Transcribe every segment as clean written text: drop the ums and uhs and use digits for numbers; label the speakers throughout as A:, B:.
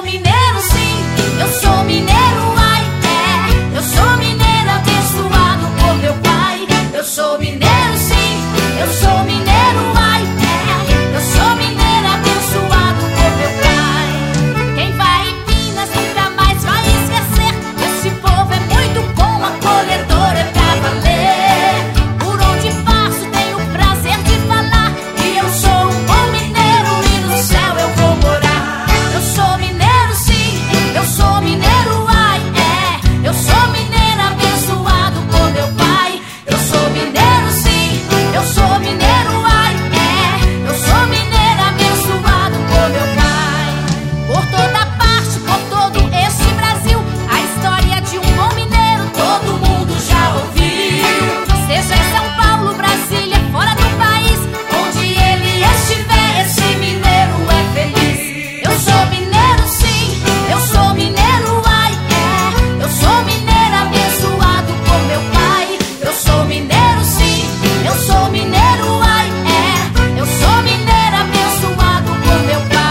A: sou mineiro sim, eu sou mineiro, ai, é. Eu sou mineiro abençoado por meu pai. Eu sou mineiro sim, eu sou mineiro, ai, é. Eu sou mineiro abençoado por meu pai. Quem vai em Minas nunca mais vai esquecer. Esse povo é muito bom, acolhedor é pra valer. Por onde passo tenho o prazer de falar que eu sou um bom mineiro e no céu eu vou morar. Eu sou mineiro sim, eu sou mineiro, ai, é. Eu sou mineiro abençoado por meu pai. Eu sou mineiro sim, eu sou mineiro, ai, é. Eu sou mineiro abençoado por meu pai. Por toda parte, por todo esse Brasil, a história de um bom mineiro todo mundo já ouviu. Seja em São Paulo, Brasília, fora do país, onde ele estiver, esse mineiro é feliz. Eu sou mineiro sim, eu sou mineiro, ai, é. Eu sou mineiro abençoado por meu pai. Eu sou mineiro sim, eu sou mineiro, ai, é. Eu sou mineiro abençoado por meu pai.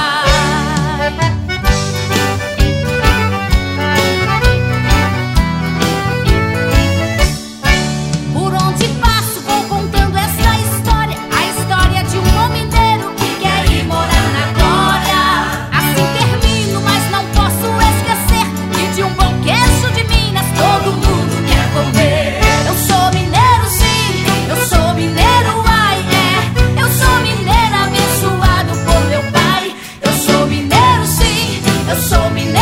A: Por onde passo vou contando essa história, a história de um bom mineiro que quer ir morar na glória. Assim termino, mas não posso esquecer que de um bom queijo de Minas todo mundo quer comer. Eu sou mineiro sim, eu sou mineiro, ai, é. Eu sou mineiro abençoado por meu pai. Eu sou mineiro sim, eu sou mineiro.